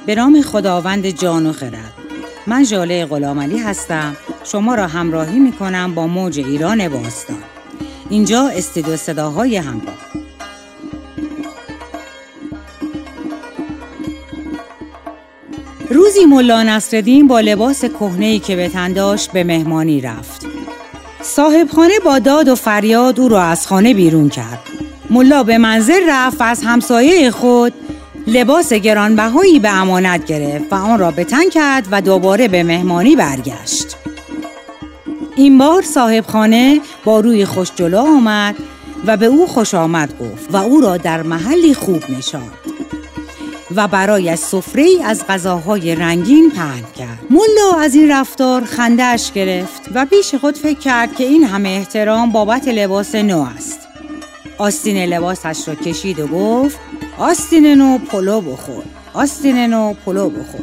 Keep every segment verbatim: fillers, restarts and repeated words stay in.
به نام خداوند جان و خرد. من ژاله غلامعلی هستم. شما را همراهی می کنم با موج ایران باستان. اینجا استودیو صداهای همراه. روزی ملا نصرالدین با لباس کهنه‌ای که به تن داشت به مهمانی رفت. صاحب خانه با داد و فریاد او را از خانه بیرون کرد. ملا به منزل رفت و از همسایه خود لباس گرانبهایی به امانت گرفت و آن را به تن کرد و دوباره به مهمانی برگشت. این بار صاحب خانه با روی خوش جلو آمد و به او خوش آمد گفت و او را در محلی خوب نشاند و برایش سفره‌ای از غذاهای رنگین پهن کرد. ملا از این رفتار خنده‌اش گرفت و پیش خود فکر کرد که این همه احترام بابت لباس نو است. آستین لباسش را کشید و گفت: آستین نو پلو بخور، آستین نو پلو بخور.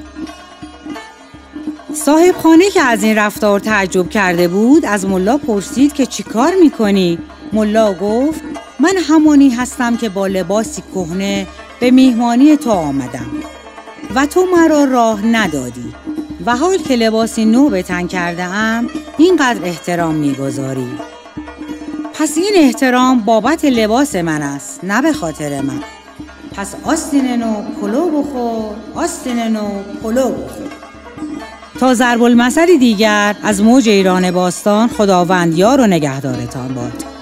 صاحب خانه که از این رفتار تعجب کرده بود از ملا پرسید که چی کار میکنی؟ ملا گفت: من همانی هستم که با لباسی کهنه به میهمانی تو آمدم و تو مرا راه ندادی و حال که لباسی نو به تن کرده ام اینقدر احترام میگذاری. پس این احترام بابت لباس من است، نه به خاطر من. پس آستین نو پلو بخور، آستین نو پلو بخور. تا ضرب المثل دیگر از موج ایران باستان، خداوند یار و نگهدارتان باد.